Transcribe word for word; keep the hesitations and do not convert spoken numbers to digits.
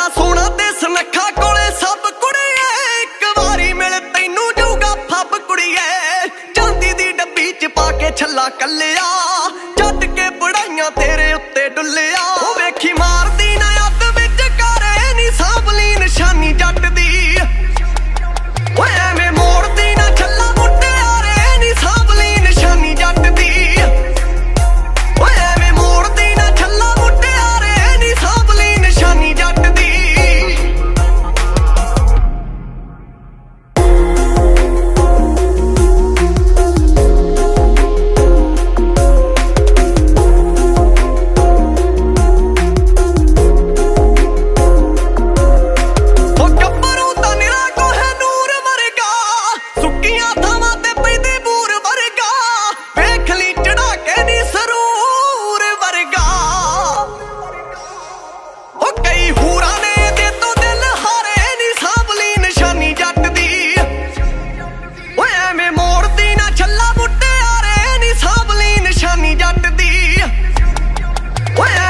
ਮੁੰਡਾ ਸੋਹਣਾ ਤੇ ਸੁਨੱਖਾ ਕੋਲੇ ਸਭ ਕੁੜੀਏ, ਇੱਕ ਵਾਰੀ ਮਿਲ ਤੈਨੂੰ ਜਾਊਗਾ ਫੱਬ ਕੁੜੀਏ। ਚਾਂਦੀ ਦੀ ਡੱਬੀ ਚ ਪਾ ਕੇ ਛੱਲਾ ਕੱਲਿਆ, ਛੱਡ ਕੇ ਪੜਾਈਆਂ ਤੇਰੇ ਉੱਤੇ ਡੁੱਲਿਆ। ਉਹ ਵੇਖੀ ਮਾਰਦੀ ਨਾ ਅੱਧ ਵਿੱਚ ਕਰੇ ਨੀ ਸਾਂਭਲੀ ਨਿਸ਼ਾਨੀ ਜੱਟ ਦੀ। ਓਏ ਐਵੇਂ ਮੋੜਦੀ ਨਾ ਛੱਲਾ ਮੁਟਿਆਰੇ ਨੀ ਸਾਂਭਲੀ ਨਿਸ਼ਾਨੀ ਜੱਟ ਦੀ। ਓਏ ਐਵੇਂ ਮੋੜਦੀ ਨਾ ਛੱਲਾ ਮੁਟਿਆਰੇ ਨੀ ਸਾਂਭਲੀ ਨਿਸ਼ਾਨੀ ਜੱਟ ਦੀ। What?